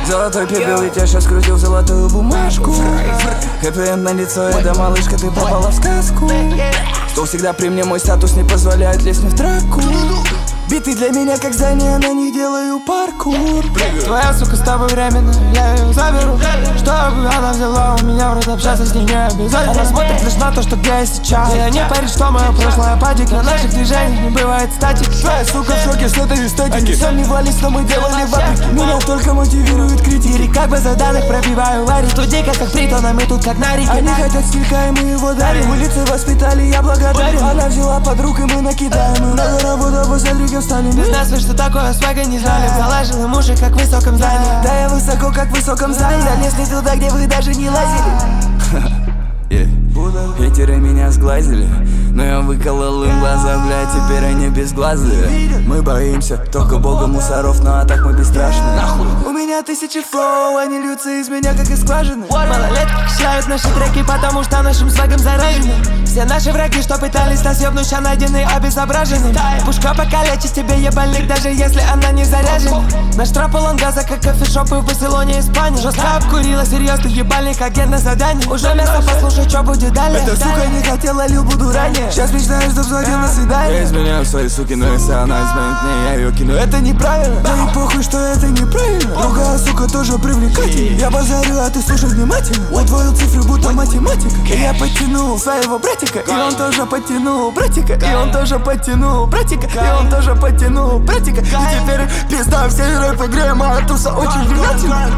Золотой пепел, ведь я сейчас крутил золотую бумажку. Хэппи-энд на лицо, это малышка, ты попала в сказку. Стол всегда при мне, мой статус не позволяет лезть мне в драку. Биты для меня как здание, на них делаю паркур. Твоя сука с тобой временно, я ее заберу. Чтобы она взяла у меня в рот, общаться с ней не обязательно. Она смотрит лишь на то, что где я сейчас. И не парит, что мое прошлое падик. На наших движениях не бывает статики. Твоя сука в шоке с этой эстетики. Они сомневались, но мы делали вапик. Меня только мотивирует критики. Как бы заданных пробиваю варить. Тут дико как притон, а мы тут как на реке. Они хотят стилька, и мы его дарим. Улицы воспитали, я благодарен. Она взяла подруг, и мы накидаем. Надо работа, посмотри, стали. Без нас вы что такое свага не знали. Заложила уши, как в высоком здании. Да я высоко, как в высоком здании. Залез не туда, где вы даже не лазили. Хейтеры меня сглазили, но я выколол им глаза, блядь, теперь они безглазые. Мы боимся только бога мусоров, ну а так мы бесстрашны. У меня тысячи флоу, они льются из меня, как из скважины. Малолетки качают наши треки, потому что нашим свагом заражены. Все наши враги, что пытались нас ебнуть, ща найдены обезображены. Пушка покалечит тебе ебальник, даже если она не заряжена. Наш троп полон газа, как кофешопы в Барселоне, Испании. Жестко обкурила, серьезный ебальник, агент на задании. Уже место, послушай, что будет далее. Эта сука не хотела, Лил, буду ранее. Сейчас мечтаю, чтоб звонил на свидание. Я изменяю своей суки, но если она изменит мне, я ее кину. Это неправильно, да и похуй, что это неправильно. Другая сука тоже привлекательна. Я базарю, а ты слушай внимательно. Удвоил цифры, будто математика. И я подтянул своего братика, и он тоже подтянул братика. И он тоже подтянул братика, и он тоже подтянул братика. И теперь пизда, все рэп игре, моя туса очень внимательна.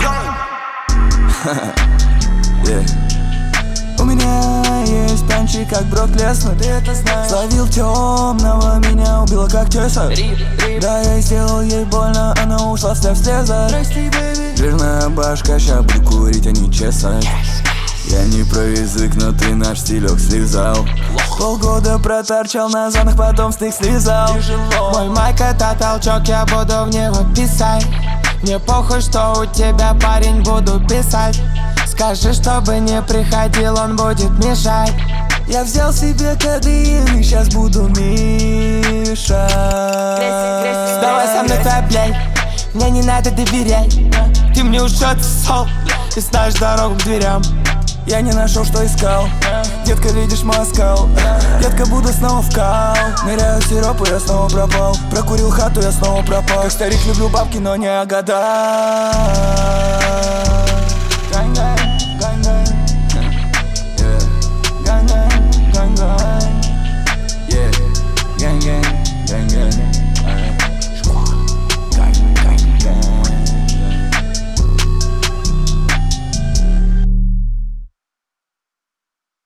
У меня есть танчик, как Брок Леснер, ты это знаешь. Словил темного, меня убила как Чесар. Да, я сделал ей больно, она ушла вслед слеза. Жирная башка, ща буду курить, а не чесать. Я не про язык, но ты наш стилек слезал. Полгода проторчал на зонах, потом стык слезал. Мой майк это толчок, я буду в него писать. Мне похуй, что у тебя парень, буду писать. Скажи, чтобы не приходил, он будет мешать. Я взял себе кодеин и сейчас буду мешать. Давай со мной твоя блядь, мне не надо доверять. Ты мне уж отсол, ты знаешь дорогу к дверям. Я не нашел, что искал. Детка, видишь мой оскал. Детка, буду снова в кал. Ныряю в сироп, и я снова пропал. Прокурил хату, я снова пропал. Как старик, люблю бабки, но не о годах.